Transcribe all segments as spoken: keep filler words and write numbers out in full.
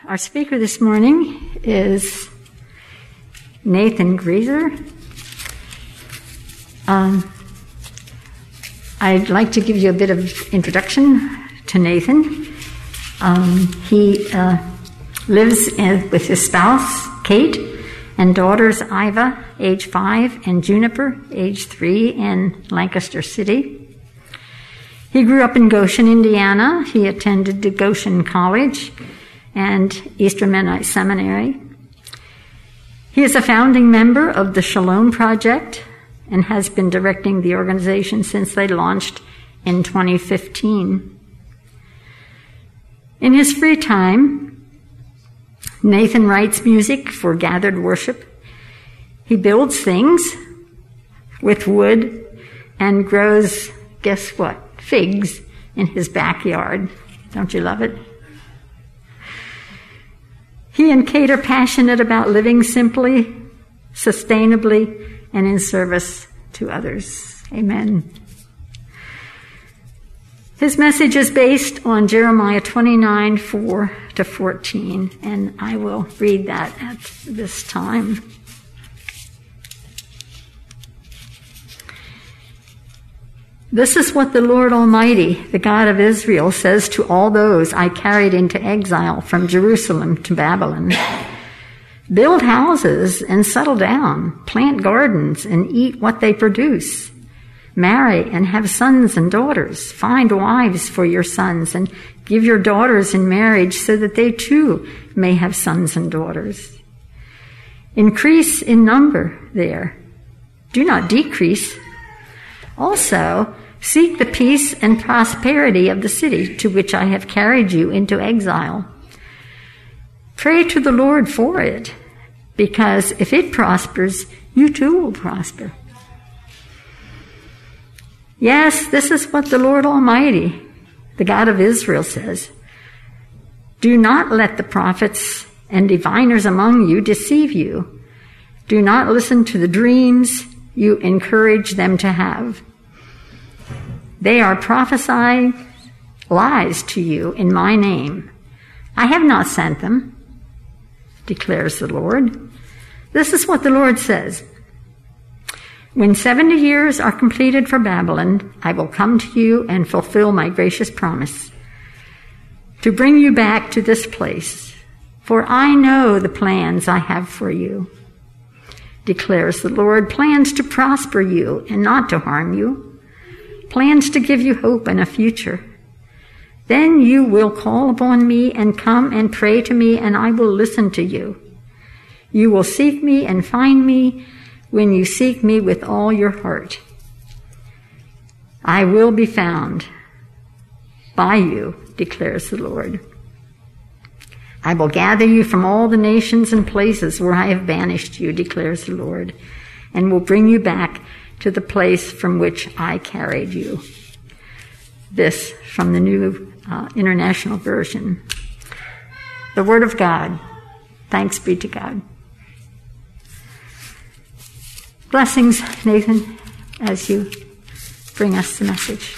Our speaker this morning is Nathan Grieser. Um, I'd like to give you a bit of introduction to Nathan. Um, he uh, lives in, with his spouse, Kate, and daughters, Iva, age five, and Juniper, age three, in Lancaster City. He grew up in Goshen, Indiana. He attended the Goshen College and Eastern Mennonite Seminary. He is a founding member of the Shalom Project and has been directing the organization since they launched in twenty fifteen. In his free time, Nathan writes music for gathered worship. He builds things with wood and grows, guess what, figs in his backyard. Don't you love it? He and Kate are passionate about living simply, sustainably, and in service to others. Amen. His message is based on Jeremiah twenty-nine, four to fourteen, and I will read that at this time. This is what the Lord Almighty, the God of Israel, says to all those I carried into exile from Jerusalem to Babylon. Build houses and settle down, plant gardens and eat what they produce. Marry and have sons and daughters. Find wives for your sons and give your daughters in marriage so that they too may have sons and daughters. Increase in number there. Do not decrease. Also, seek the peace and prosperity of the city to which I have carried you into exile. Pray to the Lord for it, because if it prospers, you too will prosper. Yes, this is what the Lord Almighty, the God of Israel, says. Do not let the prophets and diviners among you deceive you. Do not listen to the dreams you encourage them to have. They are prophesying lies to you in my name. I have not sent them, declares the Lord. This is what the Lord says. When seventy years are completed for Babylon, I will come to you and fulfill my gracious promise to bring you back to this place, for I know the plans I have for you, declares the Lord, plans to prosper you and not to harm you, plans to give you hope and a future. Then you will call upon me and come and pray to me, and I will listen to you. You will seek me and find me when you seek me with all your heart. I will be found by you, declares the Lord. I will gather you from all the nations and places where I have banished you, declares the Lord, and will bring you back to the place from which I carried you. This from the New uh, International Version. The Word of God. Thanks be to God. Blessings, Nathan, as you bring us the message.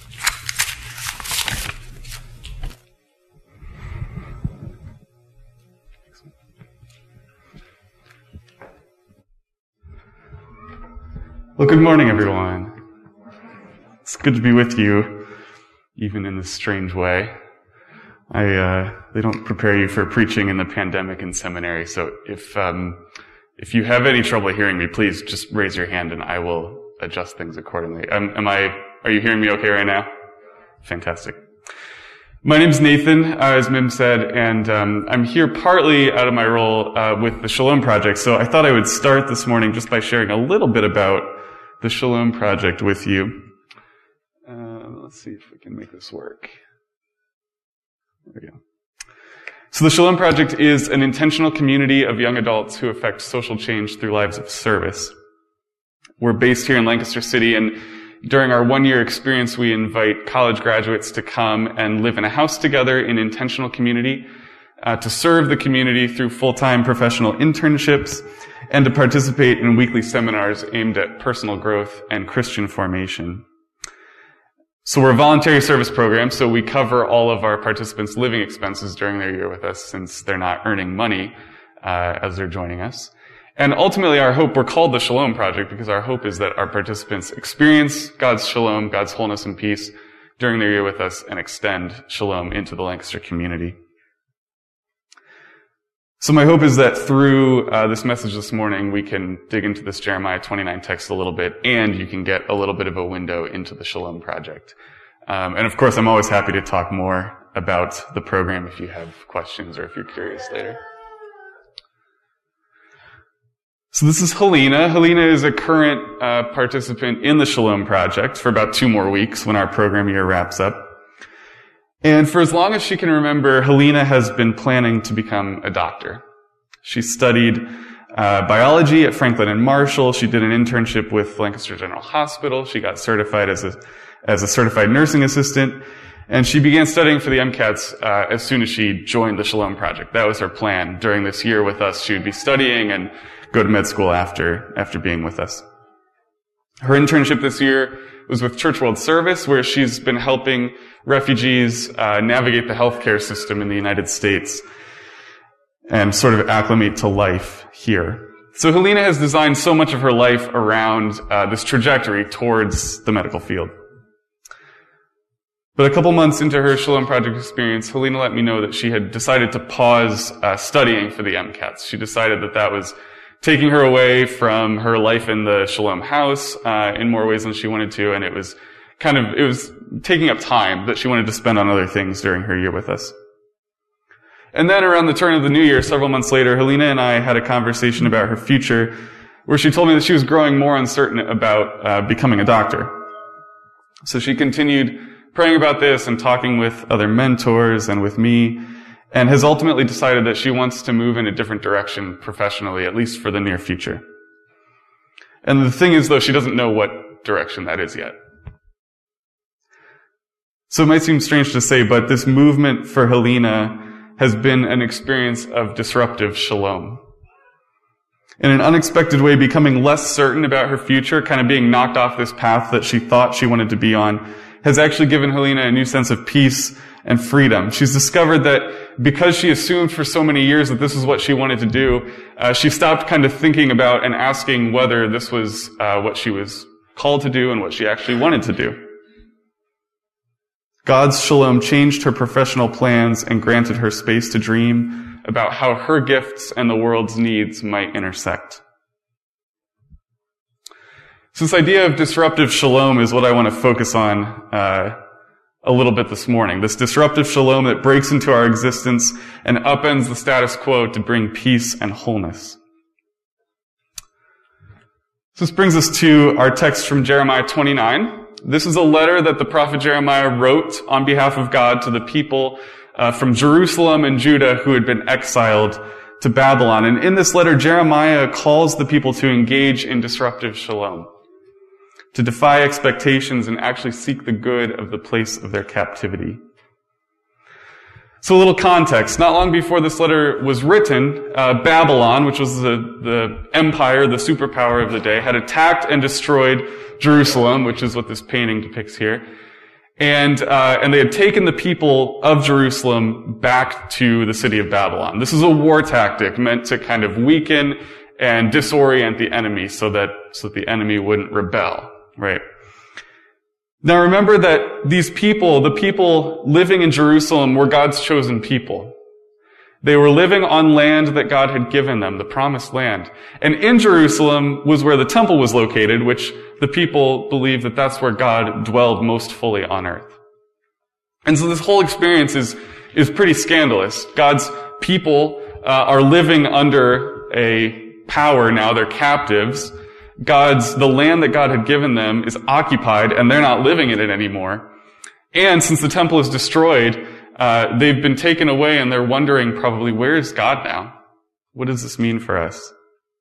Well, good morning, everyone. It's good to be with you, even in this strange way. I, uh, they don't prepare you for preaching in the pandemic in seminary, so if, um, if you have any trouble hearing me, please just raise your hand and I will adjust things accordingly. Um, am I, are you hearing me okay right now? Fantastic. My name's Nathan, uh, as Mim said, and um, I'm here partly out of my role uh, with the Shalom Project, so I thought I would start this morning just by sharing a little bit about the Shalom Project with you. Uh, let's see if we can make this work. There we go. So the Shalom Project is an intentional community of young adults who affect social change through lives of service. We're based here in Lancaster City, and during our one-year experience, we invite college graduates to come and live in a house together in intentional community, uh, to serve the community through full-time professional internships, and to participate in weekly seminars aimed at personal growth and Christian formation. So we're a voluntary service program, so we cover all of our participants' living expenses during their year with us since they're not earning money uh, as they're joining us. And ultimately our hope, we're called the Shalom Project because our hope is that our participants experience God's shalom, God's wholeness and peace during their year with us and extend shalom into the Lancaster community. So my hope is that through uh, this message this morning, we can dig into this Jeremiah twenty-nine text a little bit, and you can get a little bit of a window into the Shalom Project. Um, and of course, I'm always happy to talk more about the program if you have questions or if you're curious later. So this is Helena. Helena is a current uh, participant in the Shalom Project for about two more weeks when our program year wraps up. And for as long as she can remember, Helena has been planning to become a doctor. She studied uh, biology at Franklin and Marshall. She did an internship with Lancaster General Hospital. She got certified as a as a certified nursing assistant. And she began studying for the MCATs uh, as soon as she joined the Shalom Project. That was her plan. During this year with us, she would be studying and go to med school after after being with us. Her internship this year was with Church World Service, where she's been helping refugees uh, navigate the healthcare system in the United States and sort of acclimate to life here. So Helena has designed so much of her life around uh, this trajectory towards the medical field. But a couple months into her Shalom Project experience, Helena let me know that she had decided to pause uh, studying for the MCATs. She decided that that was taking her away from her life in the Shalom house uh, in more ways than she wanted to, and it was kind of, it was taking up time that she wanted to spend on other things during her year with us. And then around the turn of the new year, several months later, Helena and I had a conversation about her future where she told me that she was growing more uncertain about uh, becoming a doctor. So she continued praying about this and talking with other mentors and with me, and has ultimately decided that she wants to move in a different direction professionally, at least for the near future. And the thing is, though, she doesn't know what direction that is yet. So it might seem strange to say, but this movement for Helena has been an experience of disruptive shalom. In an unexpected way, becoming less certain about her future, kind of being knocked off this path that she thought she wanted to be on, has actually given Helena a new sense of peace and freedom. She's discovered that because she assumed for so many years that this is what she wanted to do, uh, she stopped kind of thinking about and asking whether this was uh, what she was called to do and what she actually wanted to do. God's shalom changed her professional plans and granted her space to dream about how her gifts and the world's needs might intersect. So this idea of disruptive shalom is what I want to focus on uh, a little bit this morning. This disruptive shalom that breaks into our existence and upends the status quo to bring peace and wholeness. So this brings us to our text from Jeremiah twenty-nine. This is a letter that the prophet Jeremiah wrote on behalf of God to the people uh, from Jerusalem and Judah who had been exiled to Babylon. And in this letter, Jeremiah calls the people to engage in disruptive shalom, to defy expectations and actually seek the good of the place of their captivity. So a little context. Not long before this letter was written, uh, Babylon, which was the, the empire, the superpower of the day, had attacked and destroyed Jerusalem, which is what this painting depicts here. And, uh, and they had taken the people of Jerusalem back to the city of Babylon. This is a war tactic meant to kind of weaken and disorient the enemy so that, so that the enemy wouldn't rebel, right? Now remember that these people, the people living in Jerusalem, were God's chosen people. They were living on land that God had given them, the promised land. And in Jerusalem was where the temple was located, which the people believed that that's where God dwelled most fully on earth. And so this whole experience is, is pretty scandalous. God's people uh, are living under a power now. They're captives. God's, the land that God had given them is occupied and they're not living in it anymore. And since the temple is destroyed, uh, they've been taken away and they're wondering probably, where is God now? What does this mean for us?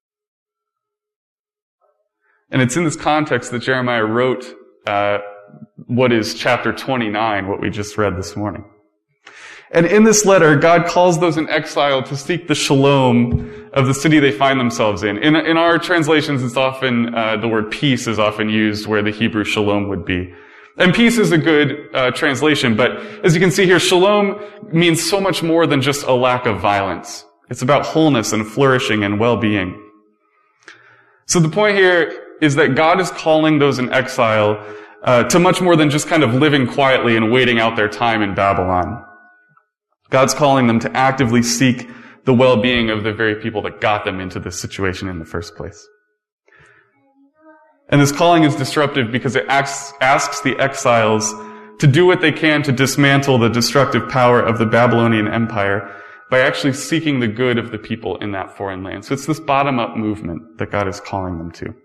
And it's in this context that Jeremiah wrote, uh, what is chapter twenty-nine, what we just read this morning. And in this letter, God calls those in exile to seek the shalom of the city they find themselves in. In, in our translations, it's often, uh, the word peace is often used where the Hebrew shalom would be. And peace is a good uh, translation, but as you can see here, shalom means so much more than just a lack of violence. It's about wholeness and flourishing and well-being. So the point here is that God is calling those in exile uh, to much more than just kind of living quietly and waiting out their time in Babylon. God's calling them to actively seek the well-being of the very people that got them into this situation in the first place. And this calling is disruptive because it asks, asks the exiles to do what they can to dismantle the destructive power of the Babylonian Empire by actually seeking the good of the people in that foreign land. So it's this bottom-up movement that God is calling them to.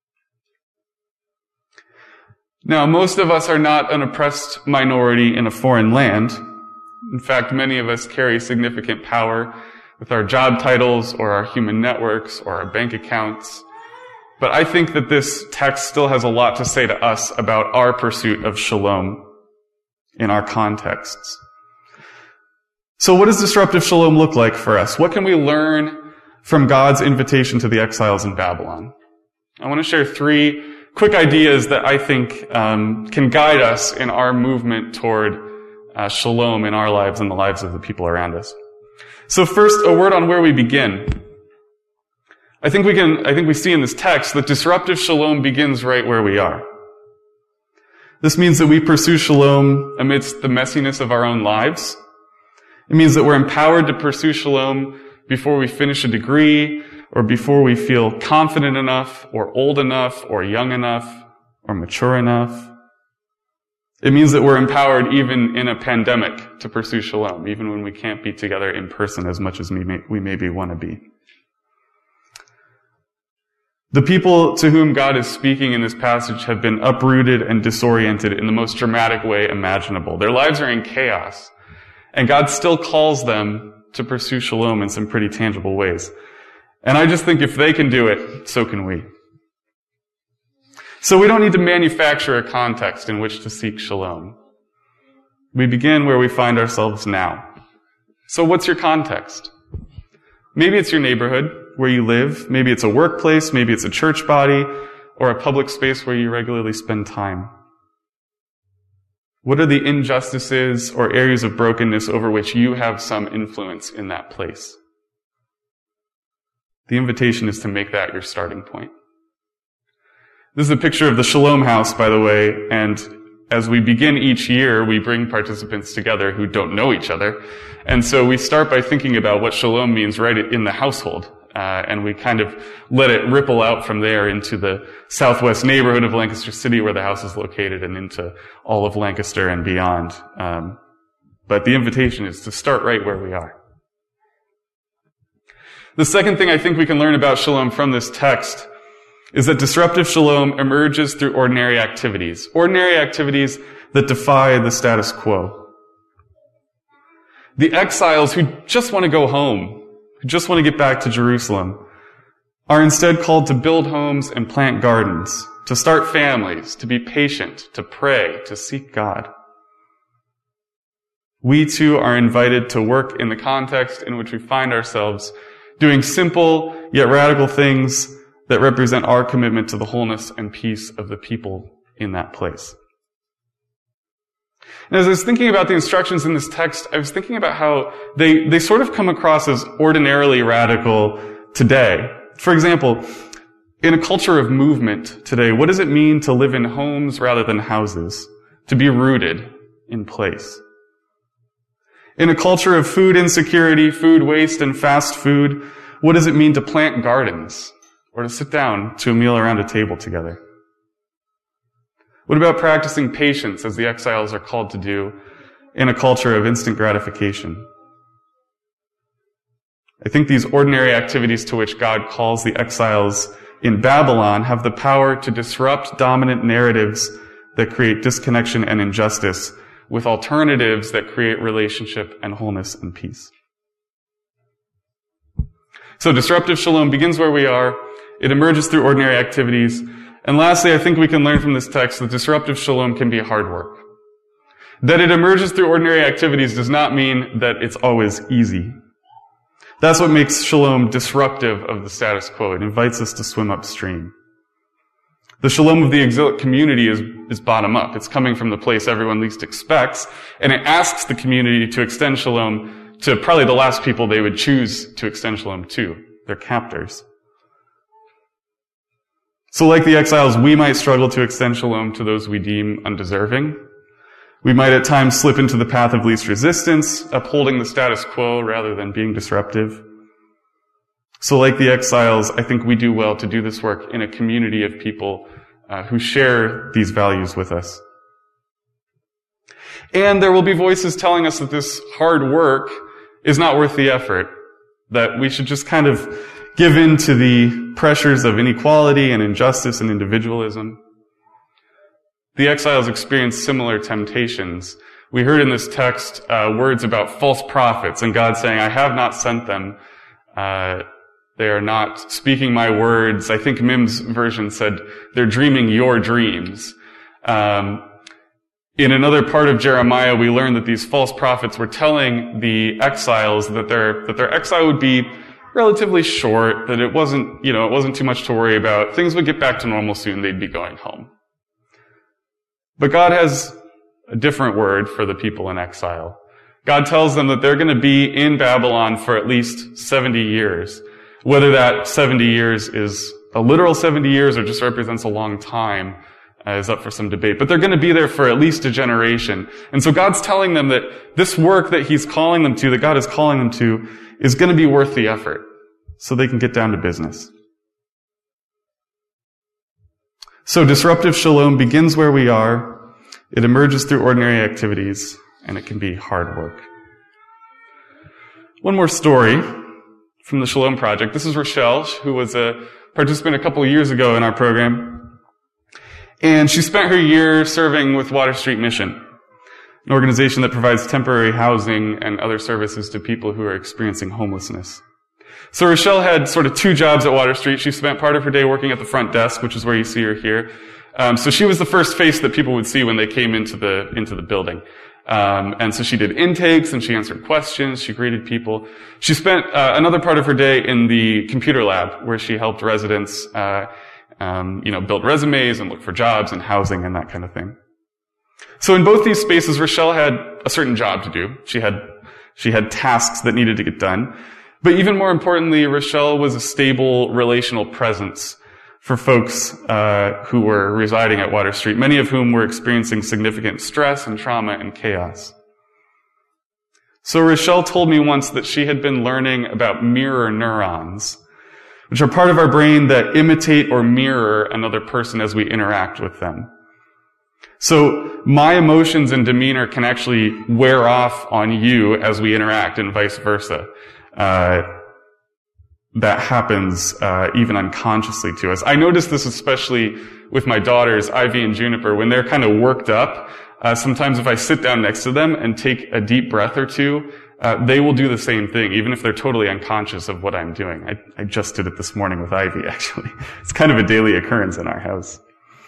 Now, most of us are not an oppressed minority in a foreign land. In fact, many of us carry significant power with our job titles or our human networks or our bank accounts. But I think that this text still has a lot to say to us about our pursuit of shalom in our contexts. So what does disruptive shalom look like for us? What can we learn from God's invitation to the exiles in Babylon? I want to share three quick ideas that I think um, can guide us in our movement toward uh, shalom in our lives and the lives of the people around us. So first, a word on where we begin. I think we can, I think we see in this text that disruptive shalom begins right where we are. This means that we pursue shalom amidst the messiness of our own lives. It means that we're empowered to pursue shalom before we finish a degree, or before we feel confident enough, or old enough, or young enough, or mature enough. It means that we're empowered even in a pandemic to pursue shalom, even when we can't be together in person as much as we, may, we maybe want to be. The people to whom God is speaking in this passage have been uprooted and disoriented in the most dramatic way imaginable. Their lives are in chaos, and God still calls them to pursue shalom in some pretty tangible ways. And I just think if they can do it, so can we. So we don't need to manufacture a context in which to seek shalom. We begin where we find ourselves now. So what's your context? Maybe it's your neighborhood where you live. Maybe it's a workplace. Maybe it's a church body or a public space where you regularly spend time. What are the injustices or areas of brokenness over which you have some influence in that place? The invitation is to make that your starting point. This is a picture of the Shalom House, by the way, and as we begin each year, we bring participants together who don't know each other. And so we start by thinking about what shalom means right in the household. Uh, and we kind of let it ripple out from there into the southwest neighborhood of Lancaster City where the house is located and into all of Lancaster and beyond. Um, but the invitation is to start right where we are. The second thing I think we can learn about shalom from this text is that disruptive shalom emerges through ordinary activities. Ordinary activities that defy the status quo. The exiles who just want to go home, who just want to get back to Jerusalem, are instead called to build homes and plant gardens, to start families, to be patient, to pray, to seek God. We too are invited to work in the context in which we find ourselves, doing simple yet radical things that represent our commitment to the wholeness and peace of the people in that place. And as I was thinking about the instructions in this text, I was thinking about how they, they sort of come across as ordinarily radical today. For example, in a culture of movement today, what does it mean to live in homes rather than houses? To be rooted in place. In a culture of food insecurity, food waste, and fast food, what does it mean to plant gardens? Or to sit down to a meal around a table together? What about practicing patience, as the exiles are called to do, in a culture of instant gratification? I think these ordinary activities to which God calls the exiles in Babylon have the power to disrupt dominant narratives that create disconnection and injustice with alternatives that create relationship and wholeness and peace. So disruptive shalom begins where we are. It emerges through ordinary activities. And lastly, I think we can learn from this text that disruptive shalom can be hard work. That it emerges through ordinary activities does not mean that it's always easy. That's what makes shalom disruptive of the status quo. It invites us to swim upstream. The shalom of the exilic community is, is bottom up. It's coming from the place everyone least expects, and it asks the community to extend shalom to probably the last people they would choose to extend shalom to, their captors. So like the exiles, we might struggle to extend shalom to those we deem undeserving. We might at times slip into the path of least resistance, upholding the status quo rather than being disruptive. So like the exiles, I think we do well to do this work in a community of people uh, who share these values with us. And there will be voices telling us that this hard work is not worth the effort, that we should just kind of give in to the pressures of inequality and injustice and individualism. The exiles experienced similar temptations. We heard in this text uh, words about false prophets and God saying, I have not sent them. Uh, they are not speaking my words. I think Mim's version said, they're dreaming your dreams. Um, in another part of Jeremiah, we learn that these false prophets were telling the exiles that their, that their exile would be relatively short, that it wasn't, you know, it wasn't too much to worry about. Things would get back to normal soon. They'd be going home. But God has a different word for the people in exile. God tells them that they're going to be in Babylon for at least seventy years. Whether that seventy years is a literal seventy years or just represents a long time uh, is up for some debate. But they're going to be there for at least a generation. And so God's telling them that this work that He's calling them to, that God is calling them to, is going to be worth the effort so they can get down to business. So disruptive shalom begins where we are, it emerges through ordinary activities, and it can be hard work. One more story from the Shalom Project. This is Rochelle, who was a participant a couple of years ago in our program. And she spent her year serving with Water Street Mission, an organization that provides temporary housing and other services to people who are experiencing homelessness. So Rochelle had sort of two jobs at Water Street. She spent part of her day working at the front desk, which is where you see her here. Um, so she was the first face that people would see when they came into the into the building. Um, and so she did intakes and she answered questions. She greeted people. She spent uh, another part of her day in the computer lab, where she helped residents, uh, um, you know, build resumes and look for jobs and housing and that kind of thing. So in both these spaces, Rochelle had a certain job to do. She had she had tasks that needed to get done. But even more importantly, Rochelle was a stable relational presence for folks uh, who were residing at Water Street, many of whom were experiencing significant stress and trauma and chaos. So Rochelle told me once that she had been learning about mirror neurons, which are part of our brain that imitate or mirror another person as we interact with them. So my emotions and demeanor can actually wear off on you as we interact, and vice versa. Uh, that happens uh, even unconsciously to us. I notice this especially with my daughters, Ivy and Juniper, when they're kind of worked up. Uh, sometimes if I sit down next to them and take a deep breath or two, uh, they will do the same thing, even if they're totally unconscious of what I'm doing. I, I just did it this morning with Ivy, actually. It's kind of a daily occurrence in our house.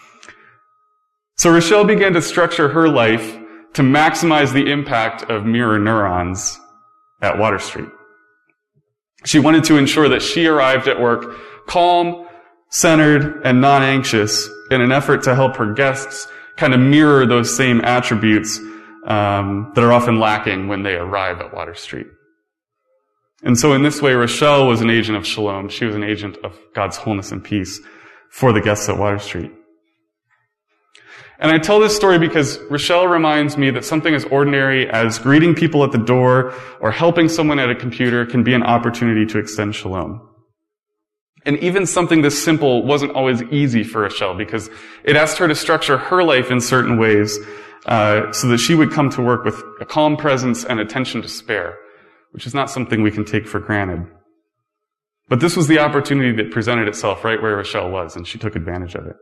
So Rochelle began to structure her life to maximize the impact of mirror neurons at Water Street. She wanted to ensure that she arrived at work calm, centered, and non-anxious in an effort to help her guests kind of mirror those same attributes um, that are often lacking when they arrive at Water Street. And so in this way, Rochelle was an agent of shalom. She was an agent of God's wholeness and peace for the guests at Water Street. And I tell this story because Rochelle reminds me that something as ordinary as greeting people at the door or helping someone at a computer can be an opportunity to extend shalom. And even something this simple wasn't always easy for Rochelle, because it asked her to structure her life in certain ways uh, so that she would come to work with a calm presence and attention to spare, which is not something we can take for granted. But this was the opportunity that presented itself right where Rochelle was, and she took advantage of it.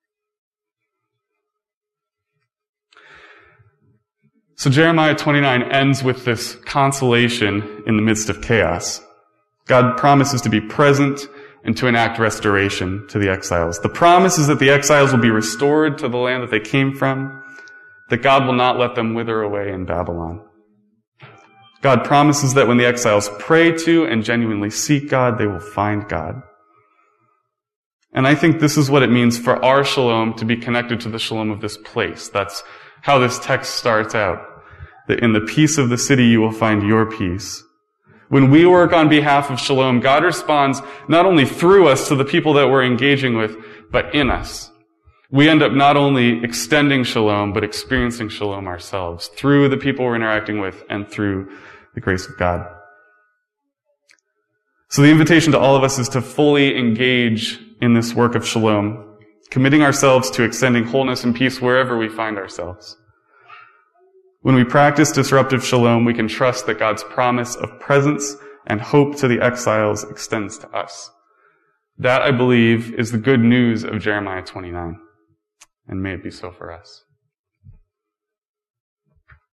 So Jeremiah twenty-nine ends with this consolation in the midst of chaos. God promises to be present and to enact restoration to the exiles. The promise is that the exiles will be restored to the land that they came from, that God will not let them wither away in Babylon. God promises that when the exiles pray to and genuinely seek God, they will find God. And I think this is what it means for our shalom to be connected to the shalom of this place. That's how this text starts out. That in the peace of the city you will find your peace. When we work on behalf of shalom, God responds not only through us to the people that we're engaging with, but in us. We end up not only extending shalom, but experiencing shalom ourselves through the people we're interacting with and through the grace of God. So the invitation to all of us is to fully engage in this work of shalom, committing ourselves to extending wholeness and peace wherever we find ourselves. When we practice disruptive shalom, we can trust that God's promise of presence and hope to the exiles extends to us. That, I believe, is the good news of Jeremiah twenty-nine. And may it be so for us.